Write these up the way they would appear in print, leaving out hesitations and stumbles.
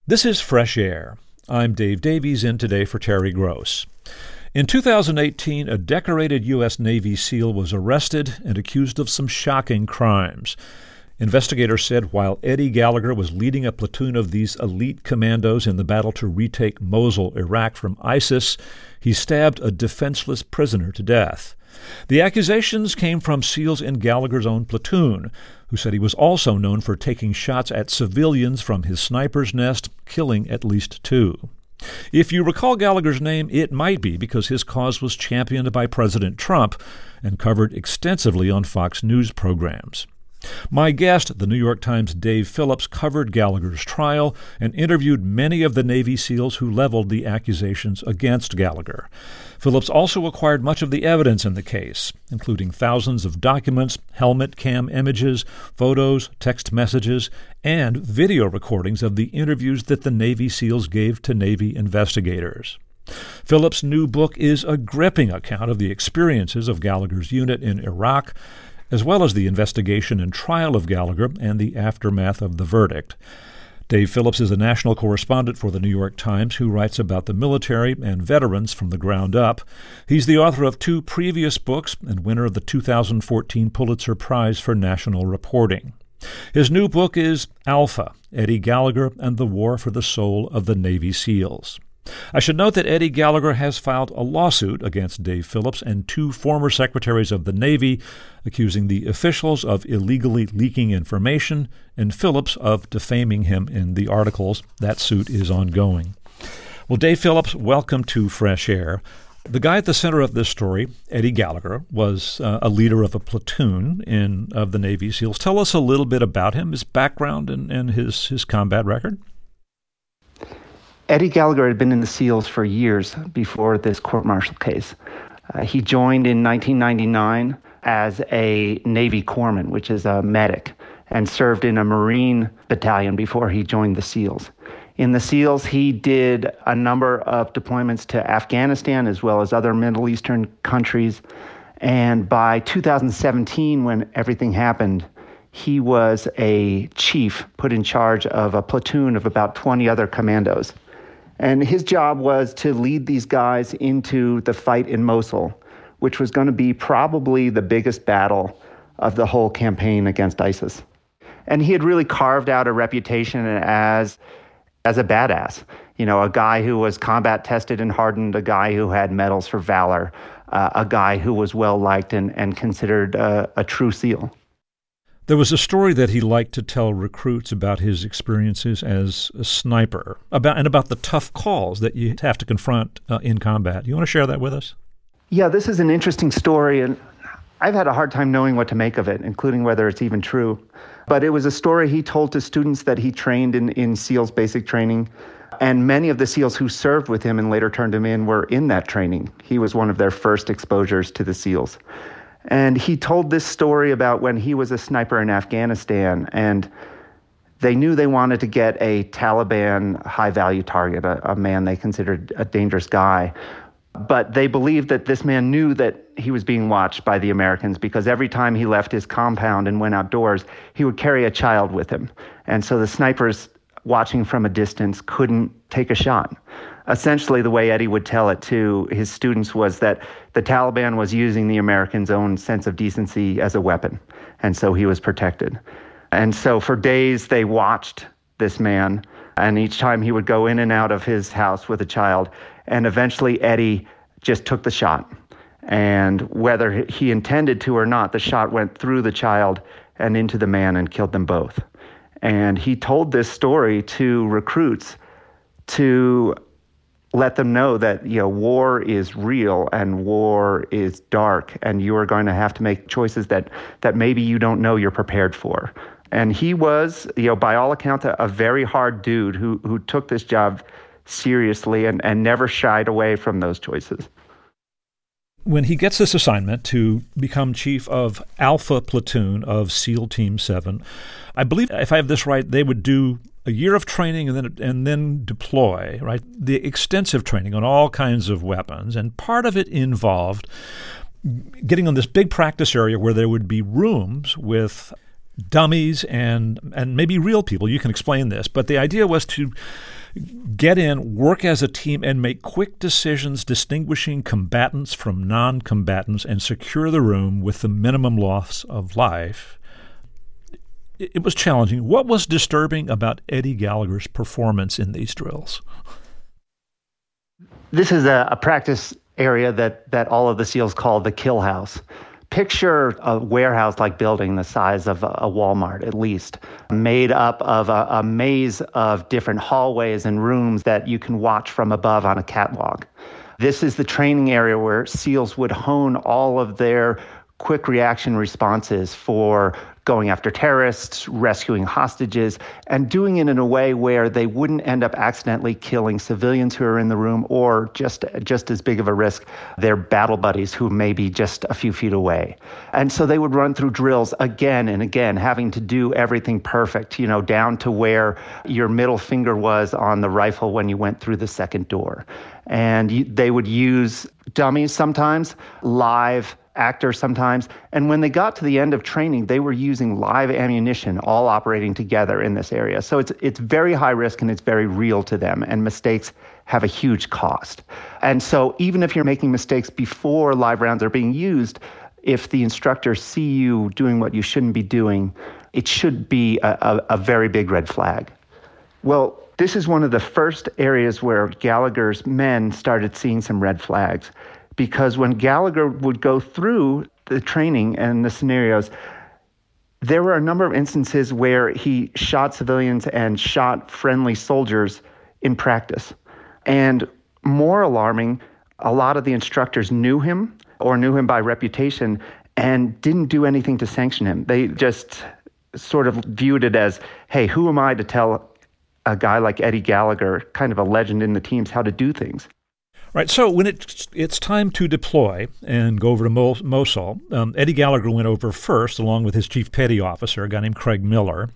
This is Fresh Air. I'm Dave Davies, in today for Terry Gross. In 2018, a decorated U.S. Navy SEAL was arrested and accused of some shocking crimes. Investigators said while Eddie Gallagher was leading a platoon of these elite commandos in the battle to retake Mosul, Iraq from ISIS, he stabbed a defenseless prisoner to death. The accusations came from SEALs in Gallagher's own platoon, who said he was also known for taking shots at civilians from his sniper's nest, killing at least 2. If you recall Gallagher's name, it might be because his cause was championed by President Trump and covered extensively on Fox News programs. My guest, the New York Times' Dave Phillips, covered Gallagher's trial and interviewed many of the Navy SEALs who leveled the accusations against Gallagher. Phillips also acquired much of the evidence in the case, including thousands of documents, helmet cam images, photos, text messages, and video recordings of the interviews that the Navy SEALs gave to Navy investigators. Phillips' new book is a gripping account of the experiences of Gallagher's unit in Iraq, as well as the investigation and trial of Gallagher and the aftermath of the verdict. Dave Phillips is a national correspondent for the New York Times who writes about the military and veterans from the ground up. He's the author of 2 previous books and winner of the 2014 Pulitzer Prize for National Reporting. His new book is Alpha, Eddie Gallagher and the War for the Soul of the Navy SEALs. I should note that Eddie Gallagher has filed a lawsuit against Dave Phillips and 2 former secretaries of the Navy, accusing the officials of illegally leaking information and Phillips of defaming him in the articles. That suit is ongoing. Well, Dave Phillips, welcome to Fresh Air. The guy at the center of this story, Eddie Gallagher, was a leader of a platoon of the Navy SEALs. Tell us a little bit about him, his background, and his combat record. Eddie Gallagher had been in the SEALs for years before this court-martial case. He joined in 1999 as a Navy corpsman, which is a medic, and served in a Marine battalion before he joined the SEALs. In the SEALs, he did a number of deployments to Afghanistan as well as other Middle Eastern countries. And by 2017, when everything happened, he was a chief put in charge of a platoon of about 20 other commandos. And his job was to lead these guys into the fight in Mosul, which was going to be probably the biggest battle of the whole campaign against ISIS. And he had really carved out a reputation as a badass, a guy who was combat tested and hardened, a guy who had medals for valor, a guy who was well-liked and considered a true SEAL. There was a story that he liked to tell recruits about his experiences as a sniper, about the tough calls that you have to confront in combat. You want to share that with us? Yeah, this is an interesting story, and I've had a hard time knowing what to make of it, including whether it's even true. But it was a story he told to students that he trained in SEALs basic training, and many of the SEALs who served with him and later turned him in were in that training. He was one of their first exposures to the SEALs. And he told this story about when he was a sniper in Afghanistan, and they knew they wanted to get a Taliban high-value target, a man they considered a dangerous guy. But they believed that this man knew that he was being watched by the Americans because every time he left his compound and went outdoors, he would carry a child with him. And so the snipers watching from a distance couldn't take a shot. Essentially, the way Eddie would tell it to his students was that the Taliban was using the Americans' own sense of decency as a weapon, and so he was protected. And so for days, they watched this man, and each time he would go in and out of his house with a child, and eventually Eddie just took the shot. And whether he intended to or not, the shot went through the child and into the man and killed them both. And he told this story to recruits to let them know that, war is real and war is dark, and you are going to have to make choices that maybe you don't know you're prepared for. And he was, by all accounts, a very hard dude who took this job seriously and never shied away from those choices. When he gets this assignment to become chief of Alpha Platoon of SEAL Team 7, I believe, if I have this right, they would do a year of training and then deploy, right? The extensive training on all kinds of weapons. And part of it involved getting on this big practice area where there would be rooms with dummies and maybe real people. You can explain this. But the idea was to get in, work as a team, and make quick decisions distinguishing combatants from non-combatants and secure the room with the minimum loss of life. It was challenging. What was disturbing about Eddie Gallagher's performance in these drills? This is a practice area that all of the SEALs call the kill house. Picture a warehouse-like building the size of a Walmart, at least, made up of a maze of different hallways and rooms that you can watch from above on a catwalk. This is the training area where SEALs would hone all of their quick reaction responses for going after terrorists, rescuing hostages, and doing it in a way where they wouldn't end up accidentally killing civilians who are in the room, or just as big of a risk, their battle buddies who may be just a few feet away. And so they would run through drills again and again, having to do everything perfect, down to where your middle finger was on the rifle when you went through the second door. And they would use dummies sometimes, live actors sometimes. And when they got to the end of training, they were using live ammunition, all operating together in this area. So it's very high risk and it's very real to them. And mistakes have a huge cost. And so even if you're making mistakes before live rounds are being used, if the instructors see you doing what you shouldn't be doing, it should be a very big red flag. Well, this is one of the first areas where Gallagher's men started seeing some red flags. Because when Gallagher would go through the training and the scenarios, there were a number of instances where he shot civilians and shot friendly soldiers in practice. And more alarming, a lot of the instructors knew him or knew him by reputation and didn't do anything to sanction him. They just sort of viewed it as, hey, who am I to tell a guy like Eddie Gallagher, kind of a legend in the teams, how to do things? Right, so when it's time to deploy and go over to Mosul, Eddie Gallagher went over first, along with his chief petty officer, a guy named Craig Miller.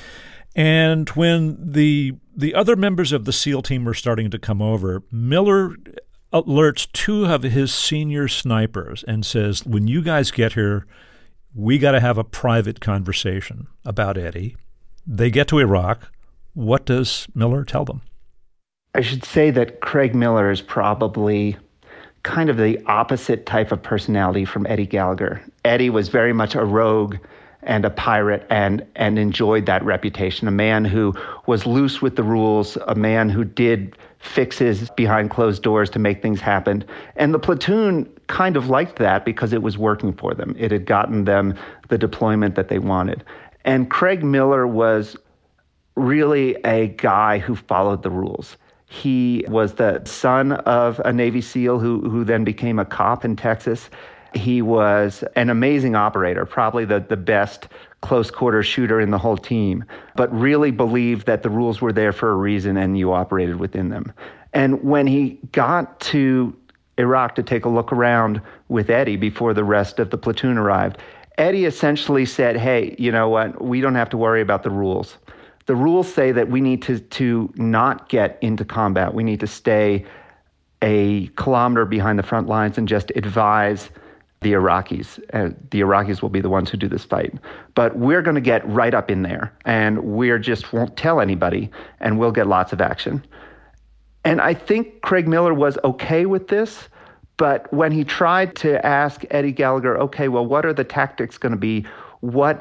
And when the other members of the SEAL team were starting to come over, Miller alerts two of his senior snipers and says, when you guys get here, we got to have a private conversation about Eddie. They get to Iraq. What does Miller tell them? I should say that Craig Miller is probably kind of the opposite type of personality from Eddie Gallagher. Eddie was very much a rogue and a pirate and enjoyed that reputation, a man who was loose with the rules, a man who did fixes behind closed doors to make things happen. And the platoon kind of liked that because it was working for them. It had gotten them the deployment that they wanted. And Craig Miller was really a guy who followed the rules. He was the son of a Navy SEAL who then became a cop in Texas. He was an amazing operator, probably the best close-quarter shooter in the whole team, but really believed that the rules were there for a reason and you operated within them. And when he got to Iraq to take a look around with Eddie before the rest of the platoon arrived, Eddie essentially said, hey, you know what, we don't have to worry about the rules. The rules say that we need to not get into combat. We need to stay a kilometer behind the front lines and just advise the Iraqis. The Iraqis will be the ones who do this fight. But we're going to get right up in there, and we just won't tell anybody, and we'll get lots of action. And I think Craig Miller was okay with this, but when he tried to ask Eddie Gallagher, okay, well, what are the tactics going to be? What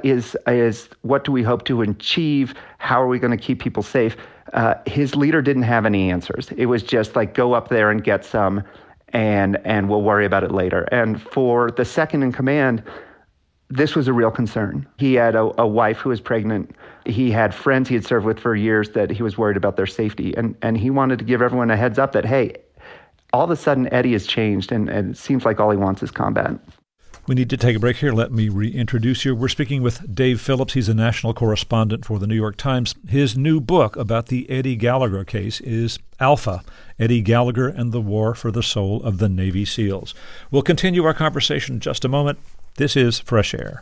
do we hope to achieve? How are we going to keep people safe? His leader didn't have any answers. It was just like, go up there and get some, and we'll worry about it later. And for the second in command, this was a real concern. He had a wife who was pregnant. He had friends he had served with for years that he was worried about their safety. And he wanted to give everyone a heads up that, hey, all of a sudden Eddie has changed, and it seems like all he wants is combat. We need to take a break here. Let me reintroduce you. We're speaking with Dave Phillips. He's a national correspondent for the New York Times. His new book about the Eddie Gallagher case is Alpha, Eddie Gallagher and the War for the Soul of the Navy SEALs. We'll continue our conversation in just a moment. This is Fresh Air.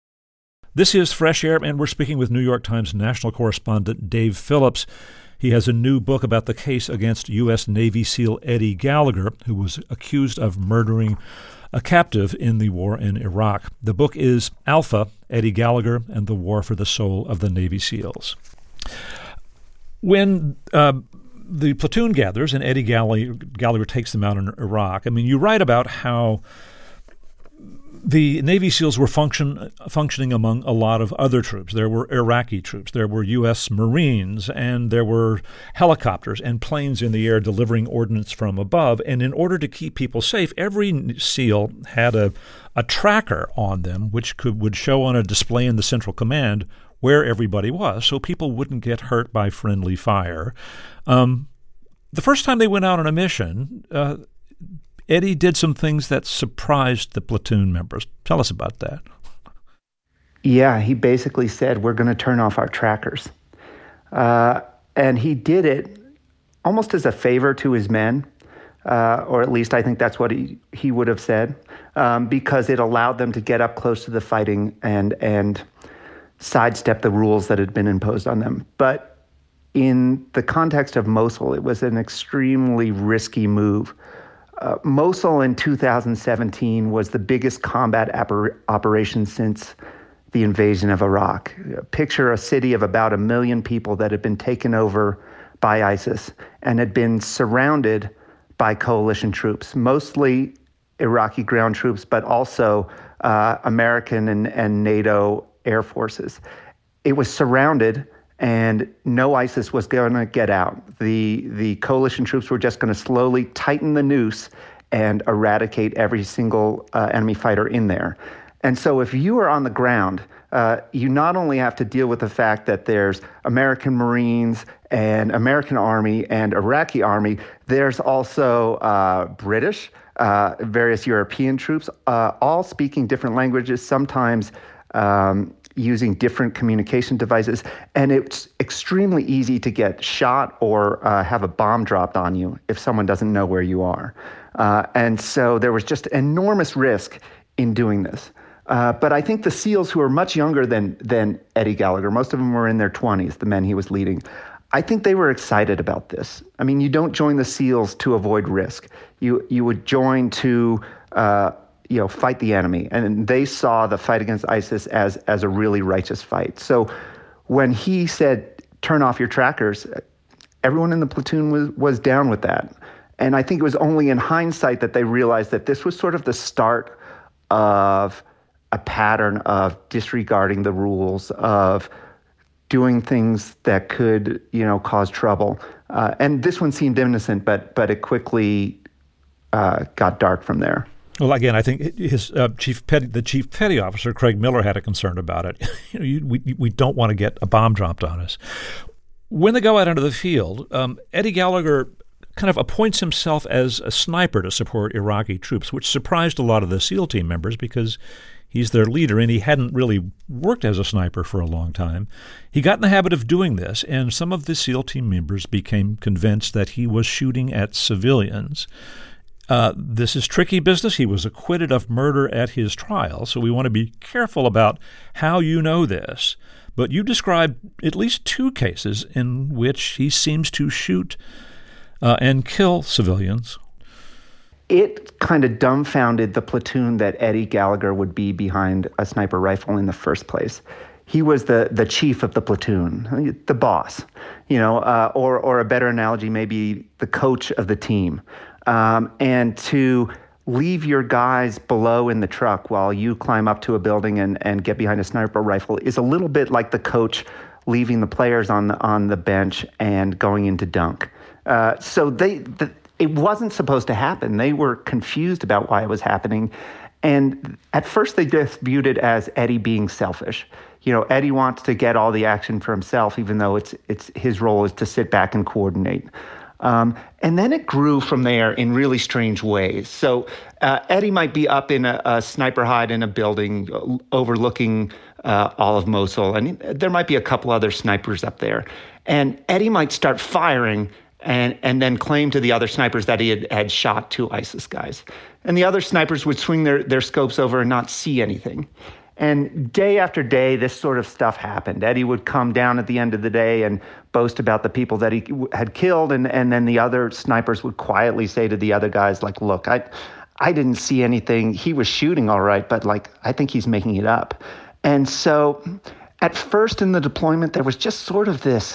This is Fresh Air, and we're speaking with New York Times national correspondent Dave Phillips. He has a new book about the case against U.S. Navy SEAL Eddie Gallagher, who was accused of murdering a captive in the war in Iraq. The book is Alpha, Eddie Gallagher and the War for the Soul of the Navy SEALs. When the platoon gathers, and Eddie Gallagher takes them out in Iraq. I mean, you write about how the Navy SEALs were functioning among a lot of other troops. There were Iraqi troops, there were U.S. Marines, and there were helicopters and planes in the air delivering ordnance from above. And in order to keep people safe, every SEAL had a tracker on them, which would show on a display in the Central Command where everybody was, so people wouldn't get hurt by friendly fire. The first time they went out on a mission, Eddie did some things that surprised the platoon members. Tell us about that. Yeah, he basically said, we're going to turn off our trackers. And he did it almost as a favor to his men, or at least I think that's what he would have said, because it allowed them to get up close to the fighting and sidestep the rules that had been imposed on them. But in the context of Mosul, it was an extremely risky move. Mosul in 2017 was the biggest combat operation since the invasion of Iraq. Picture a city of about 1 million people that had been taken over by ISIS and had been surrounded by coalition troops, mostly Iraqi ground troops, but also American and NATO air forces. It was surrounded, and no ISIS was going to get out. The coalition troops were just going to slowly tighten the noose and eradicate every single enemy fighter in there. And so if you are on the ground, you not only have to deal with the fact that there's American Marines and American Army and Iraqi Army, there's also British, various European troops, all speaking different languages, sometimes using different communication devices, and it's extremely easy to get shot or have a bomb dropped on you if someone doesn't know where you are. And so there was just enormous risk in doing this. But I think the SEALs, who are much younger than Eddie Gallagher, most of them were in their 20s, the men he was leading, I think they were excited about this. I mean, you don't join the SEALs to avoid risk. You would join to fight the enemy. And they saw the fight against ISIS as a really righteous fight. So when he said, turn off your trackers, everyone in the platoon was down with that. And I think it was only in hindsight that they realized that this was sort of the start of a pattern of disregarding the rules, of doing things that could, cause trouble. And this one seemed innocent, but it quickly got dark from there. Well, again, I think his the chief petty officer, Craig Miller, had a concern about it. We don't want to get a bomb dropped on us. When they go out into the field, Eddie Gallagher kind of appoints himself as a sniper to support Iraqi troops, which surprised a lot of the SEAL team members because he's their leader and he hadn't really worked as a sniper for a long time. He got in the habit of doing this, and some of the SEAL team members became convinced that he was shooting at civilians. This is tricky business. He was acquitted of murder at his trial, so we want to be careful about how you know this. But you describe at least 2 cases in which he seems to shoot and kill civilians. It kind of dumbfounded the platoon that Eddie Gallagher would be behind a sniper rifle in the first place. He was the chief of the platoon, the boss, or a better analogy, maybe the coach of the team. And to leave your guys below in the truck while you climb up to a building and get behind a sniper rifle is a little bit like the coach leaving the players on the bench and going into dunk. So it wasn't supposed to happen. They were confused about why it was happening. And at first they just viewed it as Eddie being selfish. Eddie wants to get all the action for himself, even though it's his role is to sit back and coordinate. And then it grew from there in really strange ways. So Eddie might be up in a sniper hide in a building overlooking all of Mosul, and there might be a couple other snipers up there. And Eddie might start firing and then claim to the other snipers that he had shot 2 ISIS guys. And the other snipers would swing their scopes over and not see anything. And day after day, this sort of stuff happened. Eddie would come down at the end of the day and boast about the people that he had killed, and then the other snipers would quietly say to the other guys, like, look, I didn't see anything. He was shooting all right, but, I think he's making it up. And so at first in the deployment, there was just sort of this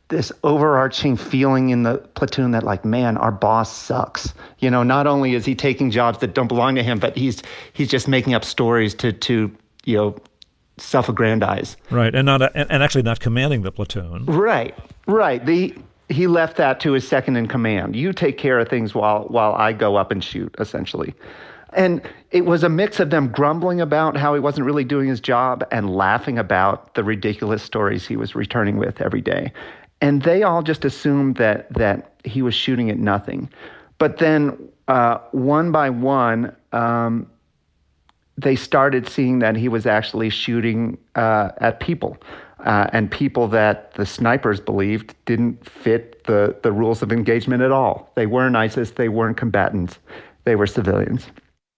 this overarching feeling in the platoon that, like, man, our boss sucks. Not only is he taking jobs that don't belong to him, but he's just making up stories to self-aggrandize. Right, and actually not commanding the platoon. Right. He left that to his second in command. You take care of things while I go up and shoot, essentially. And it was a mix of them grumbling about how he wasn't really doing his job and laughing about the ridiculous stories he was returning with every day. And they all just assumed that he was shooting at nothing. But then one by one, they started seeing that he was actually shooting at people. And people that the snipers believed didn't fit the rules of engagement at all. They weren't ISIS, they weren't combatants, they were civilians.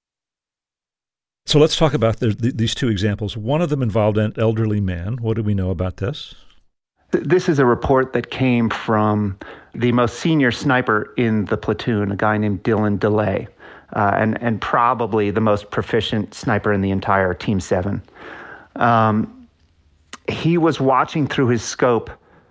So let's talk about these two examples. One of them involved an elderly man. What do we know about this? This is a report that came from the most senior sniper in the platoon, a guy named Dylan DeLay, and probably the most proficient sniper in the entire Team 7. He was watching through his scope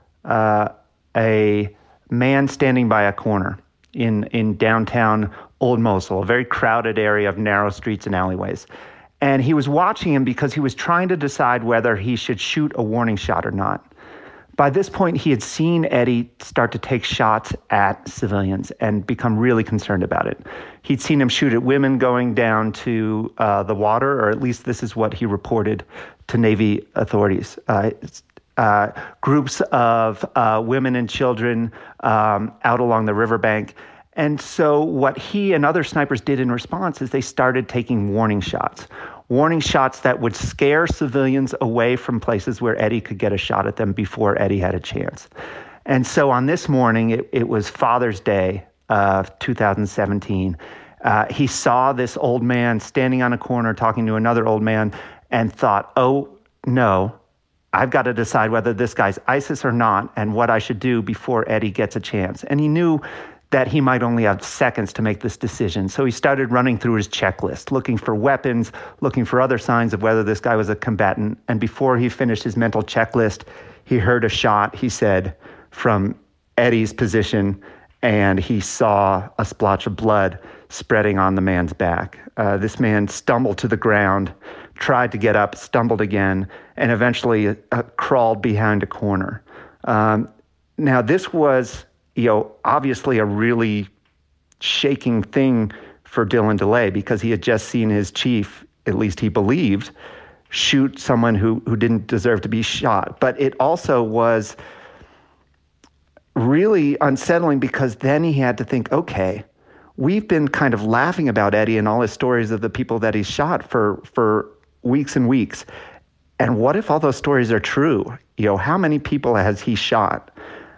a man standing by a corner in downtown Old Mosul, a very crowded area of narrow streets and alleyways. And he was watching him because he was trying to decide whether he should shoot a warning shot or not. By this point, he had seen Eddie start to take shots at civilians and become really concerned about it. He'd seen him shoot at women going down to the water, or at least this is what he reported to Navy authorities. Groups of women and children out along the riverbank. And so what he and other snipers did in response is they started taking warning shots that would scare civilians away from places where Eddie could get a shot at them before Eddie had a chance. And so on this morning, it was Father's Day of 2017. He saw this old man standing on a corner talking to another old man and thought, oh, no, I've got to decide whether this guy's ISIS or not and what I should do before Eddie gets a chance. And he knew that he might only have seconds to make this decision. So he started running through his checklist, looking for weapons, looking for other signs of whether this guy was a combatant. And before he finished his mental checklist, he heard a shot, he said, from Eddie's position, and he saw a splotch of blood spreading on the man's back. This man stumbled to the ground, tried to get up, stumbled again, and eventually crawled behind a corner. Now, this was obviously a really shaking thing for Dylan DeLay because he had just seen his chief, at least he believed, shoot someone who didn't deserve to be shot. But it also was really unsettling because then he had to think, okay, we've been kind of laughing about Eddie and all his stories of the people that he's shot for weeks and weeks. And what if all those stories are true? How many people has he shot?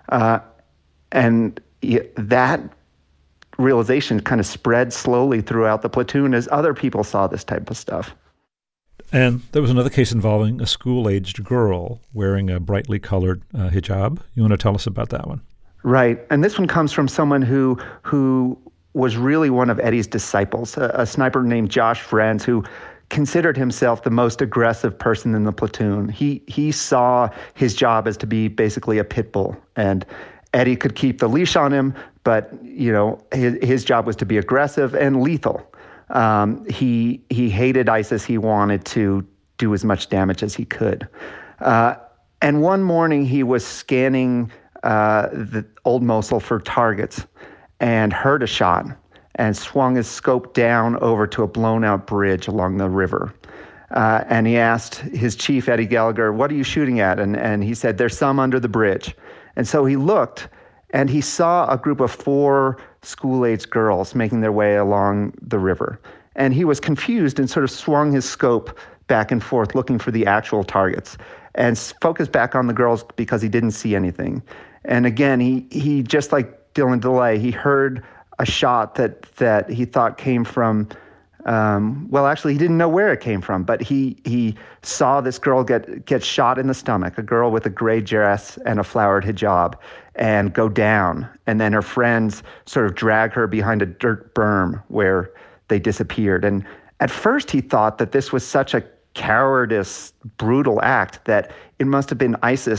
And that realization kind of spread slowly throughout the platoon as other people saw this type of stuff. And there was another case involving a school-aged girl wearing a brightly colored hijab. You want to tell us about that one? Right. And this one comes from someone who was really one of Eddie's disciples, a sniper named Josh Friends, who considered himself the most aggressive person in the platoon. He saw his job as to be basically a pit bull, and Eddie could keep the leash on him, but his job was to be aggressive and lethal. He hated ISIS. He wanted to do as much damage as he could. And one morning he was scanning the Old Mosul for targets and heard a shot and swung his scope down over to a blown-out bridge along the river. And he asked his chief, Eddie Gallagher, what are you shooting at? And he said, there's some under the bridge. And so he looked, and he saw a group of 4 school-aged girls making their way along the river. And he was confused and sort of swung his scope back and forth looking for the actual targets and focused back on the girls because he didn't see anything. And again, he just like Dylan DeLay, he heard a shot that he thought came from, actually, he didn't know where it came from, but he saw this girl get shot in the stomach, a girl with a gray dress and a flowered hijab, and go down. And then her friends sort of drag her behind a dirt berm where they disappeared. And at first he thought that this was such a cowardice, brutal act that it must have been ISIS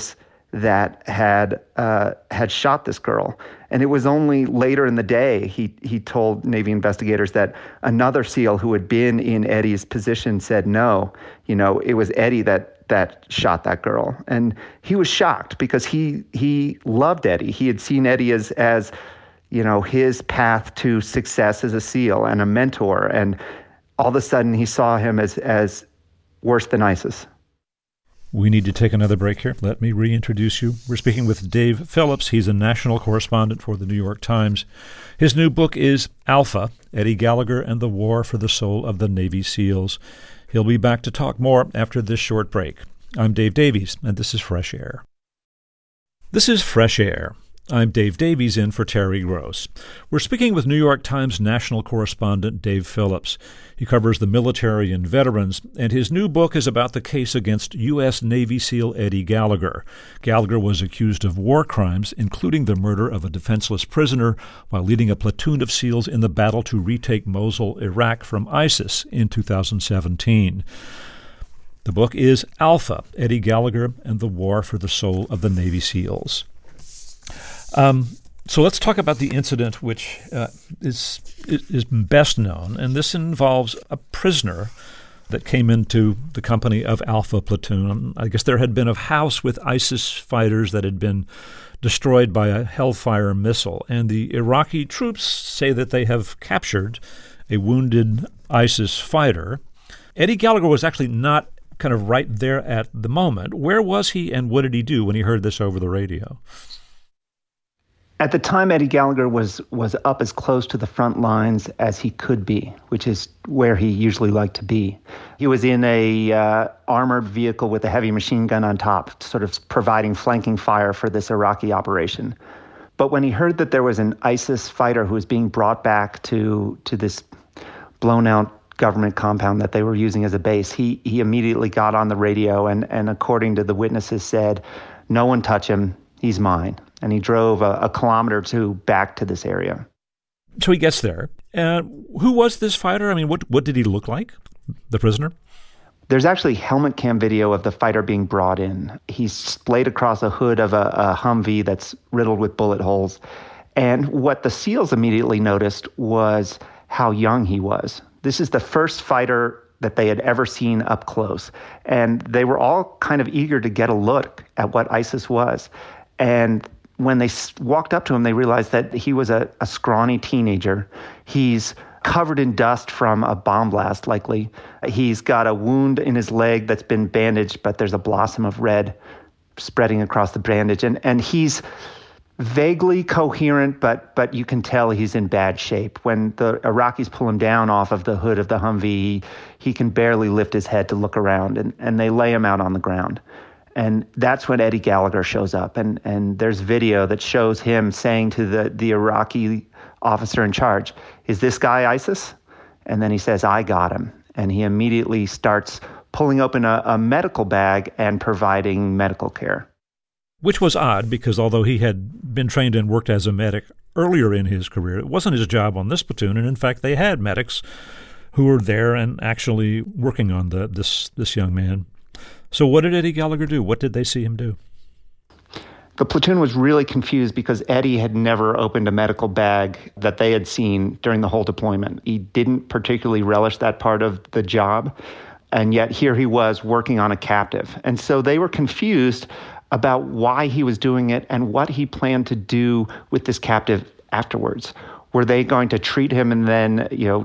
that had shot this girl. And it was only later in the day he told Navy investigators that another SEAL who had been in Eddie's position said, no, it was Eddie that shot that girl. And he was shocked because he loved Eddie. He had seen Eddie as his path to success as a SEAL and a mentor. And all of a sudden he saw him as worse than ISIS. We need to take another break here. Let me reintroduce you. We're speaking with Dave Phillips. He's a national correspondent for the New York Times. His new book is Alpha, Eddie Gallagher and the War for the Soul of the Navy SEALs. He'll be back to talk more after this short break. I'm Dave Davies, and this is Fresh Air. This is Fresh Air. I'm Dave Davies in for Terry Gross. We're speaking with New York Times national correspondent Dave Phillips. He covers the military and veterans, and his new book is about the case against U.S. Navy SEAL Eddie Gallagher. Gallagher was accused of war crimes, including the murder of a defenseless prisoner while leading a platoon of SEALs in the battle to retake Mosul, Iraq from ISIS in 2017. The book is Alpha, Eddie Gallagher and the War for the Soul of the Navy SEALs. So let's talk about the incident which is best known, and this involves a prisoner that came into the company of Alpha Platoon. I guess there had been a house with ISIS fighters that had been destroyed by a Hellfire missile, and the Iraqi troops say that they have captured a wounded ISIS fighter. Eddie Gallagher was actually not kind of right there at the moment. Where was he, and what did he do when he heard this over the radio? At the time, Eddie Gallagher was up as close to the front lines as he could be, which is where he usually liked to be. He was in a armored vehicle with a heavy machine gun on top, sort of providing flanking fire for this Iraqi operation. But when he heard that there was an ISIS fighter who was being brought back to this blown-out government compound that they were using as a base, he immediately got on the radio and according to the witnesses said, "No one touch him, he's mine." And he drove a kilometer or two back to this area. So he gets there. Who was this fighter? I mean, what did he look like, the prisoner? There's actually helmet cam video of the fighter being brought in. He's splayed across a hood of a Humvee that's riddled with bullet holes. And what the SEALs immediately noticed was how young he was. This is the first fighter that they had ever seen up close. And they were all kind of eager to get a look at what ISIS was. And when they walked up to him, they realized that he was a scrawny teenager. He's covered in dust from a bomb blast, likely. He's got a wound in his leg that's been bandaged, but there's a blossom of red spreading across the bandage. And he's vaguely coherent, but you can tell he's in bad shape. When the Iraqis pull him down off of the hood of the Humvee, he can barely lift his head to look around, and they lay him out on the ground. And that's when Eddie Gallagher shows up. And there's video that shows him saying to the Iraqi officer in charge, "Is this guy ISIS?" And then he says, "I got him." And he immediately starts pulling open a medical bag and providing medical care. Which was odd because although he had been trained and worked as a medic earlier in his career, it wasn't his job on this platoon. And in fact, they had medics who were there and actually working on this young man. So what did Eddie Gallagher do? What did they see him do? The platoon was really confused because Eddie had never opened a medical bag that they had seen during the whole deployment. He didn't particularly relish that part of the job, and yet here he was working on a captive. And so they were confused about why he was doing it and what he planned to do with this captive afterwards. Were they going to treat him and then,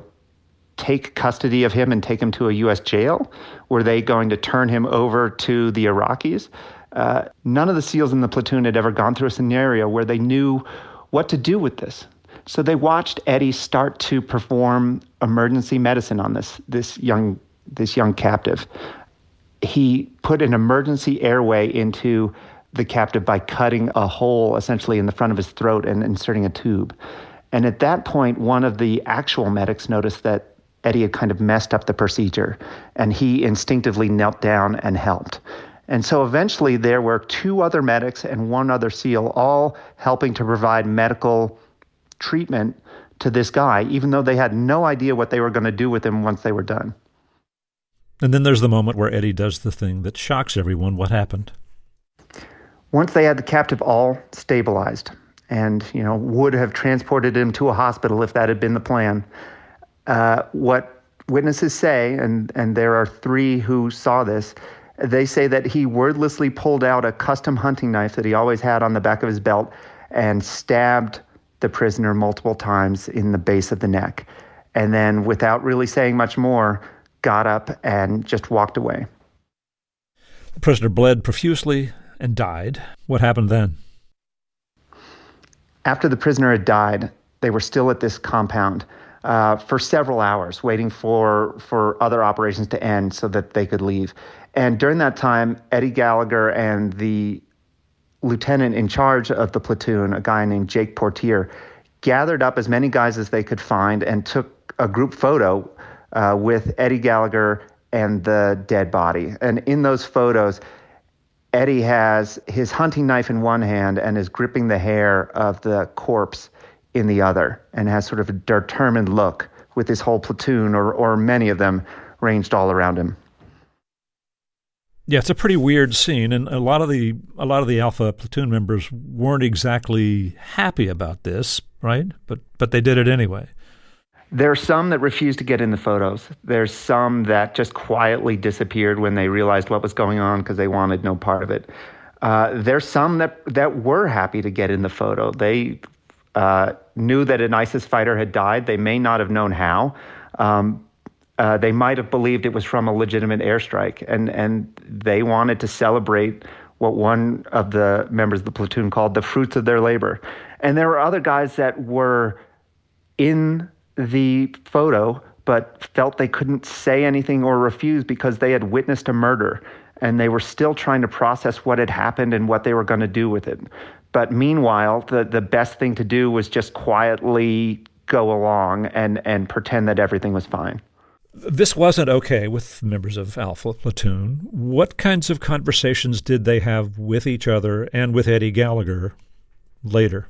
take custody of him and take him to a U.S. jail? Were they going to turn him over to the Iraqis? None of the SEALs in the platoon had ever gone through a scenario where they knew what to do with this. So they watched Eddie start to perform emergency medicine on this young captive. He put an emergency airway into the captive by cutting a hole essentially in the front of his throat and inserting a tube. And at that point, one of the actual medics noticed that Eddie had kind of messed up the procedure, and he instinctively knelt down and helped. And so eventually there were two other medics and one other SEAL all helping to provide medical treatment to this guy, even though they had no idea what they were going to do with him once they were done. And then there's the moment where Eddie does the thing that shocks everyone. What happened? Once they had the captive all stabilized and, would have transported him to a hospital if that had been the plan, what witnesses say, and there are 3 who saw this, they say that he wordlessly pulled out a custom hunting knife that he always had on the back of his belt and stabbed the prisoner multiple times in the base of the neck. And then, without really saying much more, got up and just walked away. The prisoner bled profusely and died. What happened then? After the prisoner had died, they were still at this compound for several hours, waiting for other operations to end so that they could leave. And during that time, Eddie Gallagher and the lieutenant in charge of the platoon, a guy named Jake Portier, gathered up as many guys as they could find and took a group photo with Eddie Gallagher and the dead body. And in those photos, Eddie has his hunting knife in one hand and is gripping the hair of the corpse in the other, and has sort of a determined look with his whole platoon or many of them ranged all around him. Yeah, it's a pretty weird scene, and a lot of the Alpha platoon members weren't exactly happy about this, right? But they did it anyway. There are some that refused to get in the photos. There's some that just quietly disappeared when they realized what was going on because they wanted no part of it. There's some that were happy to get in the photo. They knew that an ISIS fighter had died. They may not have known how. They might have believed it was from a legitimate airstrike, and they wanted to celebrate what one of the members of the platoon called the fruits of their labor. And there were other guys that were in the photo but felt they couldn't say anything or refuse because they had witnessed a murder, and they were still trying to process what had happened and what they were going to do with it. But meanwhile, the best thing to do was just quietly go along and pretend that everything was fine. This wasn't okay with members of Alpha Platoon. What kinds of conversations did they have with each other and with Eddie Gallagher later?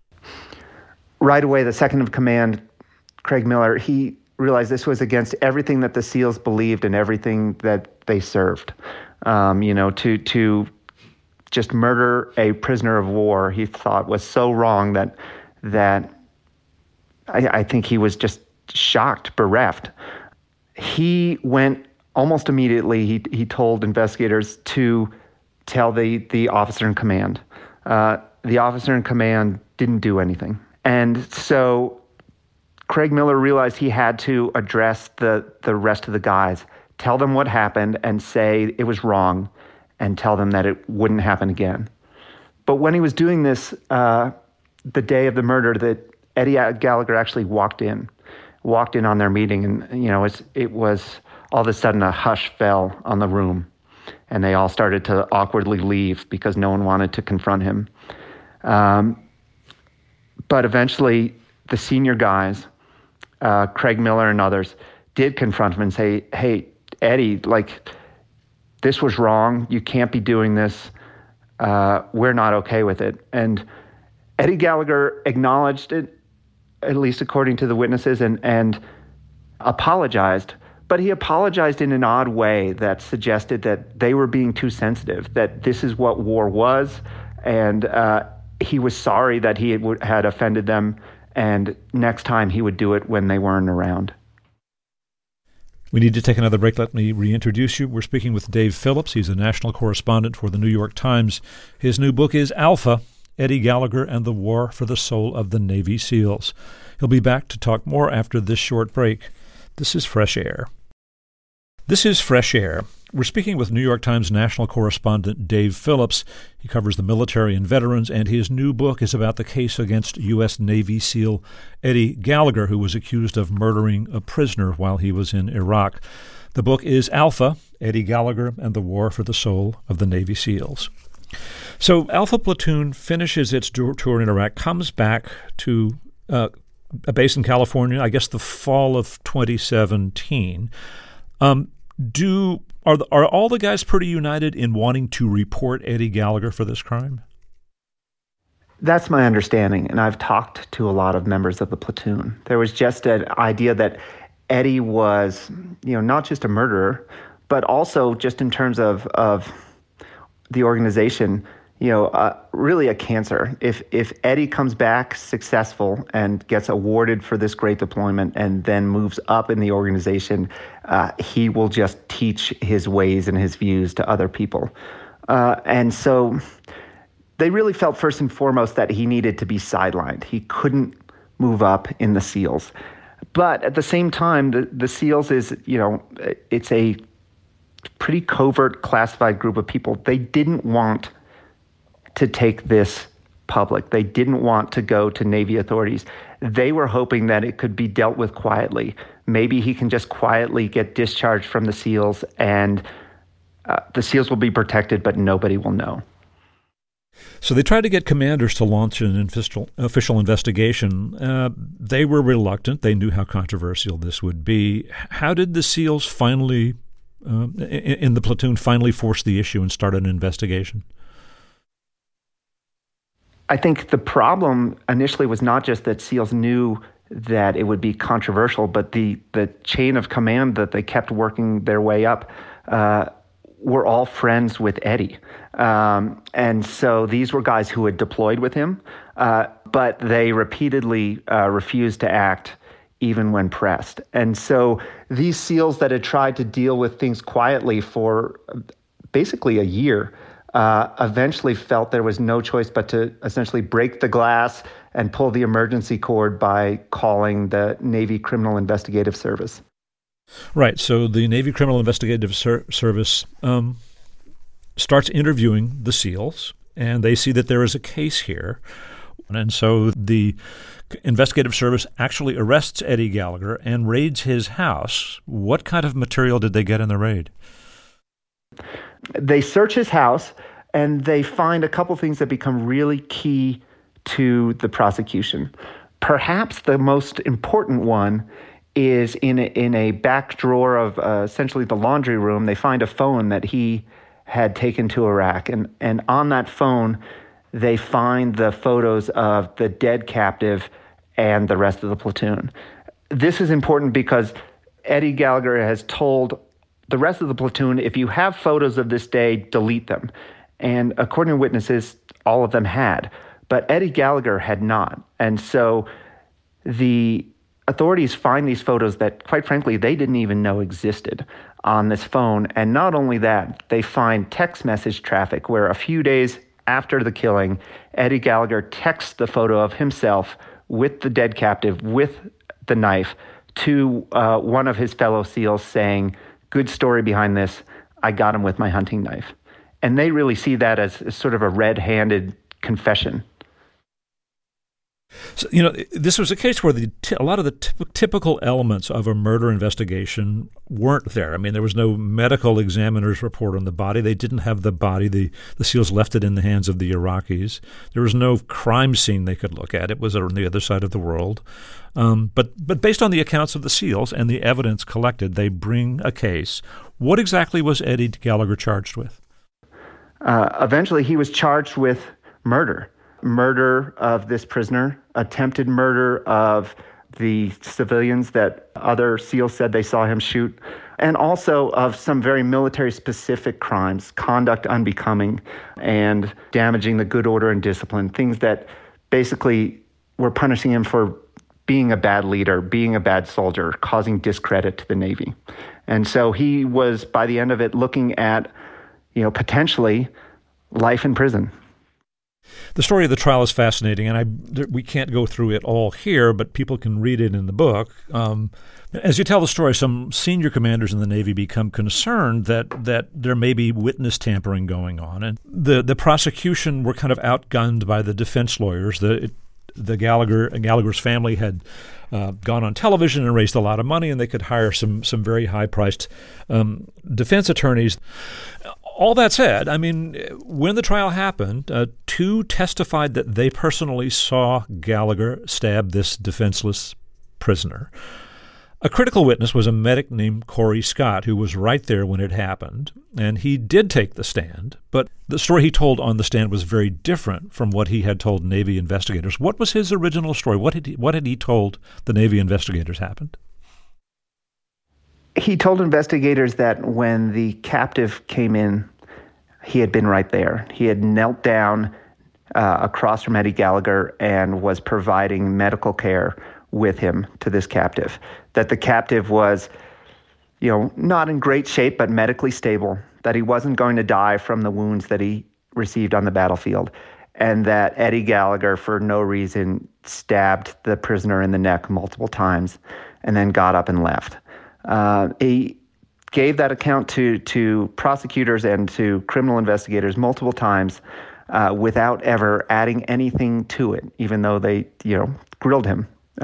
Right away, the second in command, Craig Miller, he realized this was against everything that the SEALs believed and everything that they served. To just murder a prisoner of war, he thought was so wrong that I think he was just shocked, bereft. He went almost immediately, he told investigators to tell the officer in command. The officer in command didn't do anything. And so Craig Miller realized he had to address the rest of the guys, tell them what happened and say it was wrong, and tell them that it wouldn't happen again. But when he was doing this, the day of the murder, that Eddie Gallagher actually walked in on their meeting, and it was all of a sudden a hush fell on the room, and they all started to awkwardly leave because no one wanted to confront him. But eventually, the senior guys, Craig Miller and others, did confront him and say, "Hey, Eddie, this was wrong. You can't be doing this. We're not okay with it." And Eddie Gallagher acknowledged it, at least according to the witnesses, and apologized. But he apologized in an odd way that suggested that they were being too sensitive, that this is what war was, and he was sorry that he had offended them, and next time he would do it when they weren't around. We need to take another break. Let me reintroduce you. We're speaking with Dave Phillips. He's a national correspondent for the New York Times. His new book is Alpha, Eddie Gallagher and the War for the Soul of the Navy SEALs. He'll be back to talk more after this short break. This is Fresh Air. This is Fresh Air. We're speaking with New York Times national correspondent Dave Phillips. He covers the military and veterans, and his new book is about the case against U.S. Navy SEAL Eddie Gallagher, who was accused of murdering a prisoner while he was in Iraq. The book is Alpha, Eddie Gallagher and the War for the Soul of the Navy SEAls. So Alpha Platoon finishes its tour in Iraq, comes back to a base in California, I guess the fall of 2017. Are all the guys pretty united in wanting to report Eddie Gallagher for this crime? That's my understanding, and I've talked to a lot of members of the platoon. There was just an idea that Eddie was, not just a murderer, but also just in terms of the organization, really a cancer. If Eddie comes back successful and gets awarded for this great deployment and then moves up in the organization, he will just teach his ways and his views to other people. And so they really felt first and foremost that he needed to be sidelined. He couldn't move up in the SEALs. But at the same time, the SEALs is, it's a pretty covert, classified group of people. They didn't want to take this public. They didn't want to go to Navy authorities. They were hoping that it could be dealt with quietly. Maybe he can just quietly get discharged from the SEALs, and the SEALs will be protected, but nobody will know. So they tried to get commanders to launch an official investigation. They were reluctant. They knew how controversial this would be. How did the SEALs finally, in the platoon, finally force the issue and start an investigation? I think the problem initially was not just that SEALs knew that it would be controversial, but the chain of command that they kept working their way up were all friends with Eddie. And so these were guys who had deployed with him, but they repeatedly refused to act even when pressed. And so these SEALs that had tried to deal with things quietly for basically a year eventually felt there was no choice but to essentially break the glass and pull the emergency cord by calling the Navy Criminal Investigative Service. Right. So the Navy Criminal Investigative Service starts interviewing the SEALs, and they see that there is a case here. And so the investigative service actually arrests Eddie Gallagher and raids his house. What kind of material did they get in the raid? They search his house, and they find a couple things that become really key to the prosecution. Perhaps the most important one is in a back drawer of essentially the laundry room. They find a phone that he had taken to Iraq. And on that phone, they find the photos of the dead captive and the rest of the platoon. This is important because Eddie Gallagher has told the rest of the platoon, if you have photos of this day, delete them. And according to witnesses, all of them had. But Eddie Gallagher had not. And so the authorities find these photos that, quite frankly, they didn't even know existed on this phone. And not only that, they find text message traffic where a few days after the killing, Eddie Gallagher texts the photo of himself with the dead captive, with the knife, to one of his fellow SEALs saying, "Good story behind this. I got him with my hunting knife." And they really see that as sort of a red-handed confession. So, this was a case where a lot of the typical elements of a murder investigation weren't there. I mean, there was no medical examiner's report on the body. They didn't have the body. The SEALs left it in the hands of the Iraqis. There was no crime scene they could look at. It was on the other side of the world. But based on the accounts of the SEALs and the evidence collected, they bring a case. What exactly was Eddie Gallagher charged with? Eventually, he was charged with murder of this prisoner, attempted murder of the civilians that other SEALs said they saw him shoot, and also of some very military-specific crimes, conduct unbecoming and damaging the good order and discipline, things that basically were punishing him for being a bad leader, being a bad soldier, causing discredit to the Navy. And so he was, by the end of it, looking at, potentially life in prison. The story of the trial is fascinating, and we can't go through it all here, but people can read it in the book. As you tell the story, some senior commanders in the Navy become concerned that there may be witness tampering going on, and the prosecution were kind of outgunned by the defense lawyers. The Gallagher's family had gone on television and raised a lot of money, and they could hire some very high-priced defense attorneys. All that said, I mean, when the trial happened, two testified that they personally saw Gallagher stab this defenseless prisoner. A critical witness was a medic named Corey Scott, who was right there when it happened, and he did take the stand, but the story he told on the stand was very different from what he had told Navy investigators. What was his original story? What had he told the Navy investigators happened? He told investigators that when the captive came in, he had been right there. He had knelt down across from Eddie Gallagher and was providing medical care with him to this captive. That the captive was, not in great shape, but medically stable. That he wasn't going to die from the wounds that he received on the battlefield. And that Eddie Gallagher, for no reason, stabbed the prisoner in the neck multiple times and then got up and left. He gave that account to prosecutors and to criminal investigators multiple times without ever adding anything to it, even though they, grilled him.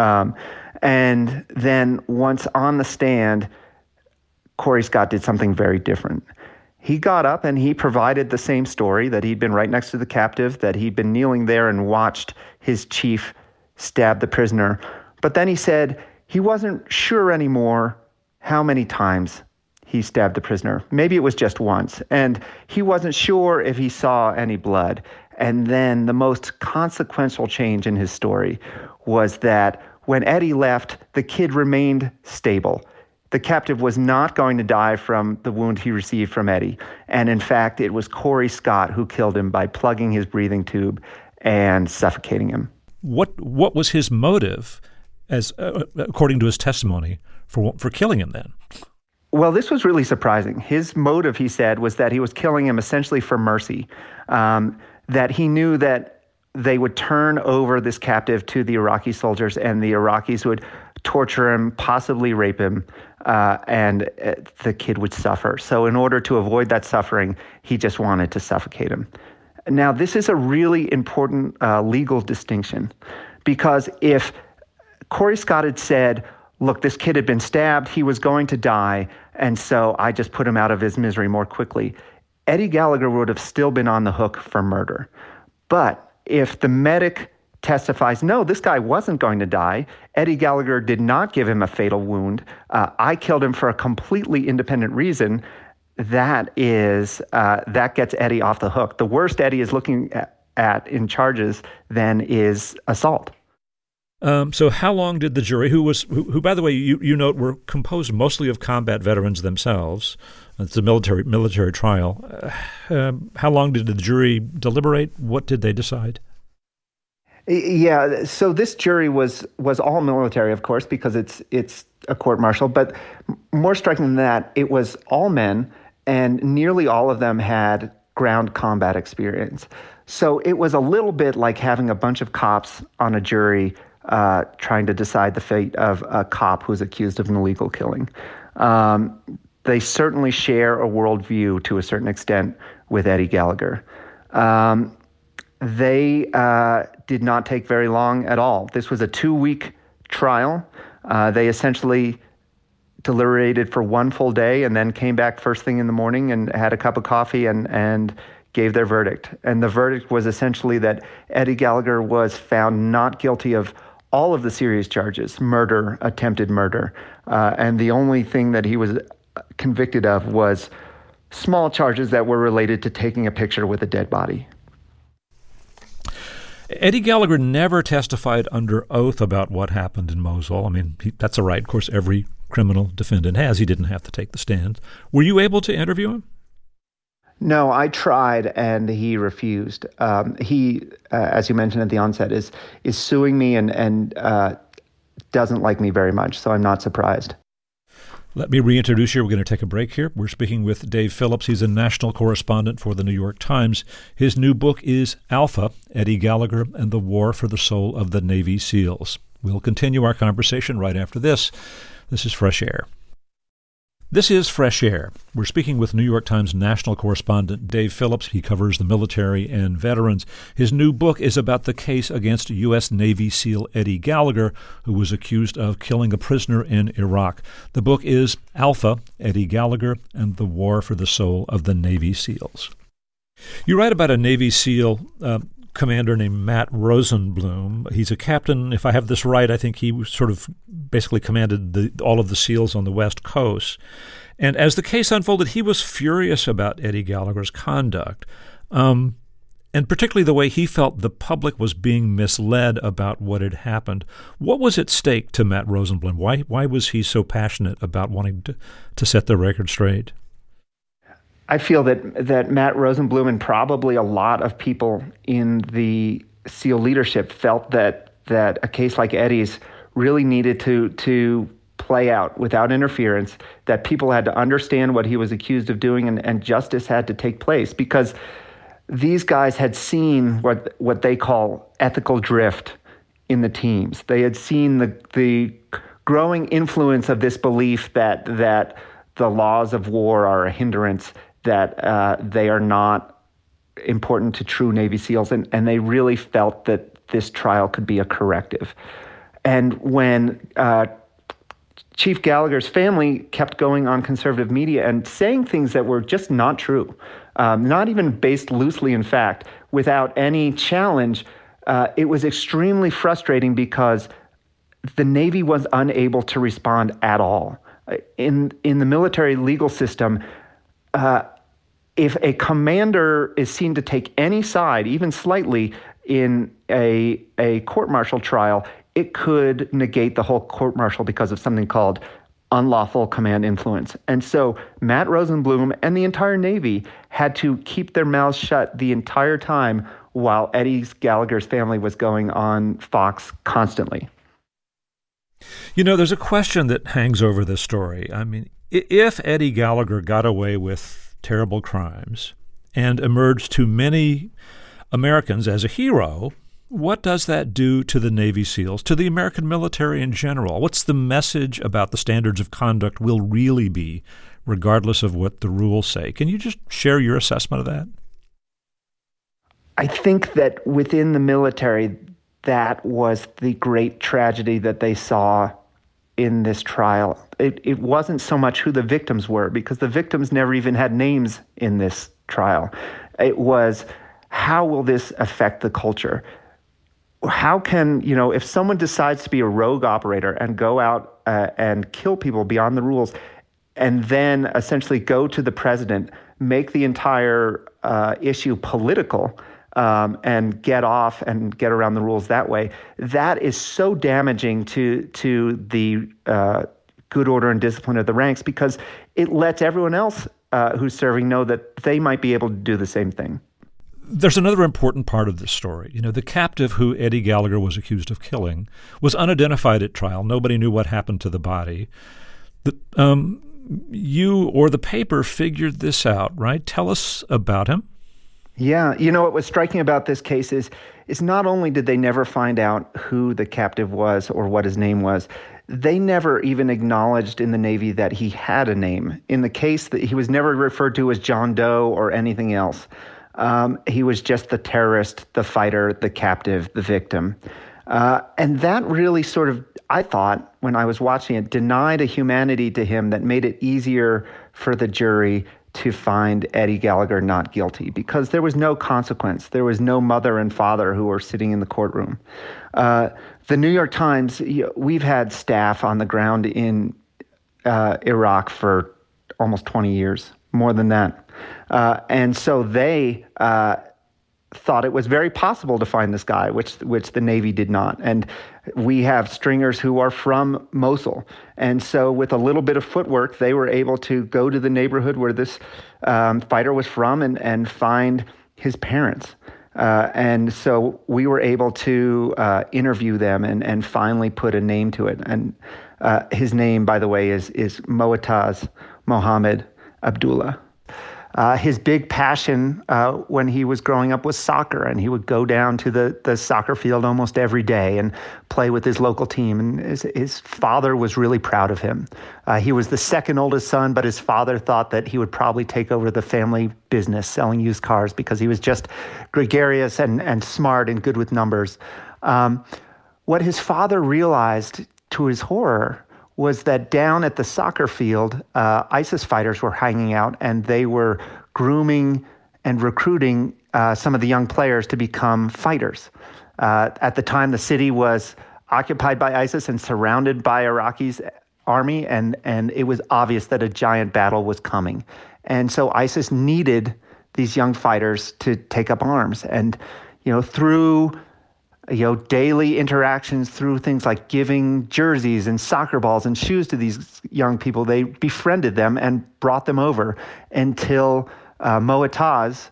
And then once on the stand, Corey Scott did something very different. He got up and he provided the same story, that he'd been right next to the captive, that he'd been kneeling there and watched his chief stab the prisoner. But then he said he wasn't sure anymore how many times he stabbed the prisoner. Maybe it was just once. And he wasn't sure if he saw any blood. And then the most consequential change in his story was that when Eddie left, the kid remained stable. The captive was not going to die from the wound he received from Eddie. And in fact, it was Corey Scott who killed him by plugging his breathing tube and suffocating him. What was his motive, as according to his testimony, for killing him then? Well, this was really surprising. His motive, he said, was that he was killing him essentially for mercy, that he knew that they would turn over this captive to the Iraqi soldiers and the Iraqis would torture him, possibly rape him, and the kid would suffer. So in order to avoid that suffering, he just wanted to suffocate him. Now, this is a really important legal distinction, because if Corey Scott had said, look, this kid had been stabbed, he was going to die, and so I just put him out of his misery more quickly, Eddie Gallagher would have still been on the hook for murder. But if the medic testifies, no, this guy wasn't going to die, Eddie Gallagher did not give him a fatal wound, I killed him for a completely independent reason, that gets Eddie off the hook. The worst Eddie is looking at in charges then is assault. So how long did the jury, who by the way, you note, were composed mostly of combat veterans themselves, it's a military trial, how long did the jury deliberate? What did they decide? Yeah, so this jury was all military, of course, because it's a court-martial, but more striking than that, it was all men, and nearly all of them had ground combat experience. So it was a little bit like having a bunch of cops on a jury trying to decide the fate of a cop who's accused of an illegal killing. They certainly share a worldview to a certain extent with Eddie Gallagher. They did not take very long at all. This was a 2-week trial. They essentially deliberated for one full day and then came back first thing in the morning and had a cup of coffee and gave their verdict. And the verdict was essentially that Eddie Gallagher was found not guilty of all of the serious charges, murder, attempted murder. And the only thing that he was convicted of was small charges that were related to taking a picture with a dead body. Eddie Gallagher never testified under oath about what happened in Mosul. I mean, that's a right, of course, every criminal defendant has. He didn't have to take the stand. Were you able to interview him? No, I tried, and he refused. He, as you mentioned at the onset, is suing me and doesn't like me very much, so I'm not surprised. Let me reintroduce you. We're going to take a break here. We're speaking with Dave Phillips. He's a national correspondent for the New York Times. His new book is Alpha, Eddie Gallagher and the War for the Soul of the Navy SEALs. We'll continue our conversation right after this. This is Fresh Air. This is Fresh Air. We're speaking with New York Times national correspondent Dave Phillips. He covers the military and veterans. His new book is about the case against U.S. Navy SEAL Eddie Gallagher, who was accused of killing a prisoner in Iraq. The book is Alpha, Eddie Gallagher and the War for the Soul of the Navy SEALs. You write about a Navy SEAL commander named Matt Rosenblum. He's a captain. If I have this right, I think he sort of basically commanded all of the SEALs on the West Coast. And as the case unfolded, he was furious about Eddie Gallagher's conduct, and particularly the way he felt the public was being misled about what had happened. What was at stake to Matt Rosenblum? Why was he so passionate about wanting to set the record straight? I feel that Matt Rosenblum and probably a lot of people in the SEAL leadership felt that a case like Eddie's really needed to play out without interference, that people had to understand what he was accused of doing, and justice had to take place, because these guys had seen what they call ethical drift in the teams. They had seen the growing influence of this belief that the laws of war are a hindrance, that they are not important to true Navy SEALs, and they really felt that this trial could be a corrective. And when Chief Gallagher's family kept going on conservative media and saying things that were just not true, not even based loosely in fact, without any challenge, it was extremely frustrating because the Navy was unable to respond at all. In the military legal system, if a commander is seen to take any side, even slightly, in a court-martial trial, it could negate the whole court-martial because of something called unlawful command influence. And so Matt Rosenblum and the entire Navy had to keep their mouths shut the entire time while Eddie Gallagher's family was going on Fox constantly. You know, there's a question that hangs over this story. I mean, if Eddie Gallagher got away with terrible crimes and emerged to many Americans as a hero, what does that do to the Navy SEALs, to the American military in general? What's the message about the standards of conduct will really be, regardless of what the rules say? Can you just share your assessment of that? I think that within the military, that was the great tragedy that they saw in this trial. It wasn't so much who the victims were, because the victims never even had names in this trial. It was, how will this affect the culture? How can, if someone decides to be a rogue operator and go out and kill people beyond the rules, and then essentially go to the president, make the entire issue political, and get off and get around the rules that way, that is so damaging to the good order and discipline of the ranks, because it lets everyone else who's serving know that they might be able to do the same thing. There's another important part of this story. The captive who Eddie Gallagher was accused of killing was unidentified at trial. Nobody knew what happened to the body. You or the paper figured this out, right? Tell us about him. Yeah. What was striking about this case is not only did they never find out who the captive was or what his name was, they never even acknowledged in the Navy that he had a name. In the case, that he was never referred to as John Doe or anything else. He was just the terrorist, the fighter, the captive, the victim. And that really sort of, I thought, when I was watching it, denied a humanity to him that made it easier for the jury to find Eddie Gallagher not guilty, because there was no consequence. There was no mother and father who were sitting in the courtroom. The New York Times, we've had staff on the ground in Iraq for almost 20 years, more than that. And so they thought it was very possible to find this guy, which the Navy did not. And we have stringers who are from Mosul. And so with a little bit of footwork, they were able to go to the neighborhood where this fighter was from and find his parents. And so we were able to interview them and finally put a name to it. And his name, by the way, is Moataz Mohammed Abdullah. His big passion when he was growing up was soccer, and he would go down to the soccer field almost every day and play with his local team. And his father was really proud of him. He was the second oldest son, but his father thought that he would probably take over the family business selling used cars, because he was just gregarious and smart and good with numbers. What his father realized, to his horror, was that down at the soccer field, ISIS fighters were hanging out, and they were grooming and recruiting some of the young players to become fighters. At the time, the city was occupied by ISIS and surrounded by Iraqi's army, and it was obvious that a giant battle was coming. And so ISIS needed these young fighters to take up arms. And, through daily interactions through things like giving jerseys and soccer balls and shoes to these young people. They befriended them and brought them over until Moataz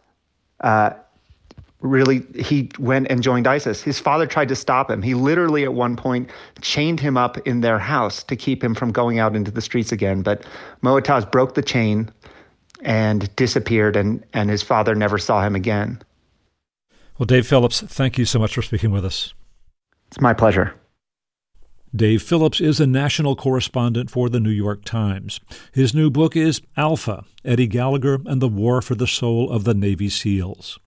he went and joined ISIS. His father tried to stop him. He literally at one point chained him up in their house to keep him from going out into the streets again. But Moataz broke the chain and disappeared, and his father never saw him again. Well, Dave Phillips, thank you so much for speaking with us. It's my pleasure. Dave Phillips is a national correspondent for the New York Times. His new book is Alpha, Eddie Gallagher and the War for the Soul of the Navy SEALs.